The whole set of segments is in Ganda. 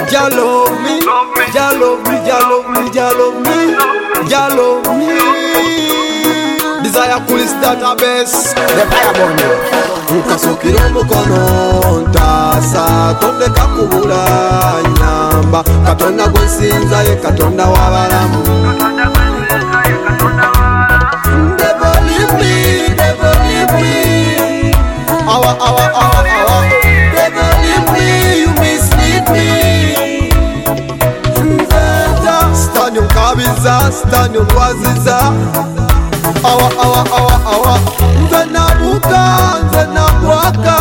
Jah love me, Jah love me, Jah love me, Jah love me, Jah love me. Desire Police Database. The Firebone. Nkasukira omukono ntaasa tondeka kubula nyamba Katonda gwe nsinza ye Katonda w'abalamu. Never leave me, never leave me. Awa. Never leave me, you mislead me. Stand unkabiza, stand unwaziza. Awa. Nze nabuka, nze nabwaka.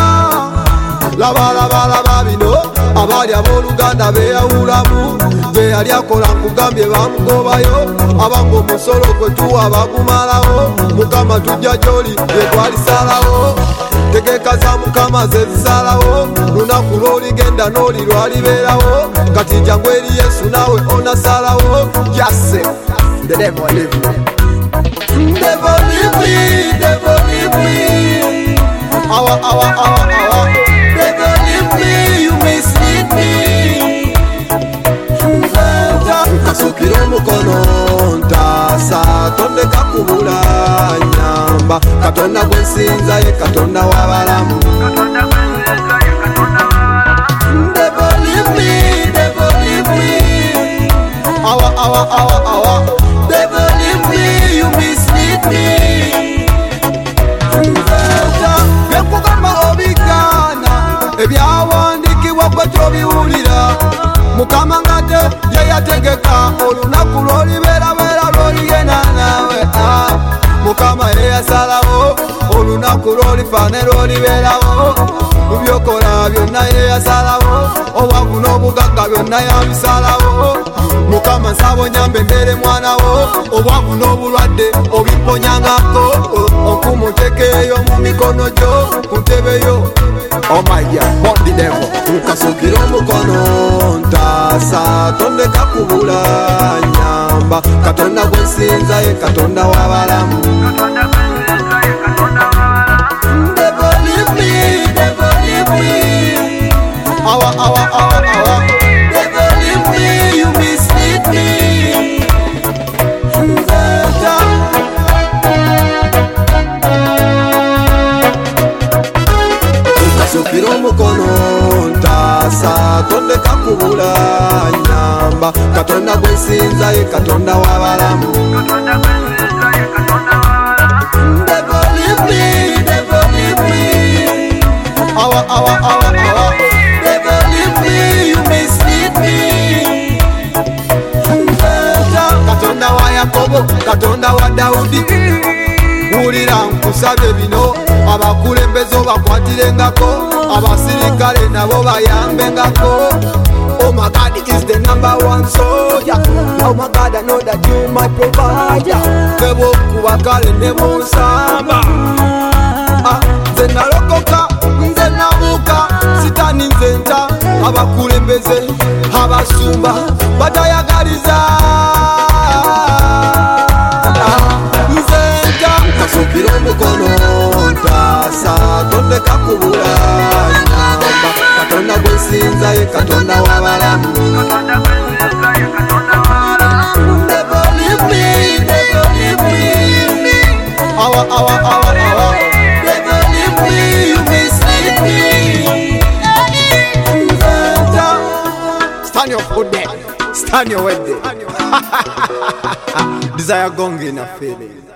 Laba bino abali abooluganda beeyawulamu beyali akola nkugambye bamugobayo abanga omusolo gwe tuwa bagumalawo Mukama tujja gy'oli bye twalisalawo tegeeka za Mukama ze zisalawo lunaku lw'oligenda n'oli lwalibeerawo kati jangu eri Yesu naawe onasalawo yase the devil leave me. Never leave me, never leave me. Awa. Never leave me, you mislead me. Nkasukira omukono ntaasa tondeka kubula nyamba Katonda gwe nsinza ye Katonda w'abalamu. Never leave me, never leave me. Awa. Never leave me, you mislead me. Byekugamba obigana ebyawandikibwa gwe tobiwulira Mukama ngate ye yategeka olunaku lw'olibeerabeera lw'oligenda naawe Mukama ye yasalawo olunaku lw'olifaane lw'olibeerawo mu byokola byonna ye yasalawo obwavu n'obugagga byonna yabisalawo Mukama nsaba onyambe mbere mwanawo obwavu n'obulwadde obiponyangako okumutekeeyo mu mikono gyo ku ntebe yo. Oh my God, but the devil. Nkasukira omukono ntaasa tondeka kubula nyamba Katonda gwe nsinza ye Katonda w'abalamu. Never leave me, never leave me. Awa. Never leave me, you mislead me. Nkasukira omukono ntaasa tondeka kubula nyamba Katonda gwe nsinza ye Katonda w'abalamu. Never leave me, never leave me. Awa. Never leave me, you mislead me. Katonda wa Yakobo, Katonda wa Dawudi, wulira nkusabye bino abakulembeze obakwatirengako abasirikale nabo bayambengako. Oh my God is the number one soldier. Oh my God, I know that you my provider. Nebo kubakale ne munsamba. Nze nalokoka, nze nabuka, sitani nze nta abakulembeze abasumba batayagaliza. Nkasukira omukono ntaasa tondeka kubula nyamba Katonda gwe nsinza ye Katonda w'abalamu. Never leave me, never leave me. Awa. Never leave me, you mislead me. Stand your foot there, stand your way there. Desire Gongi na feeling.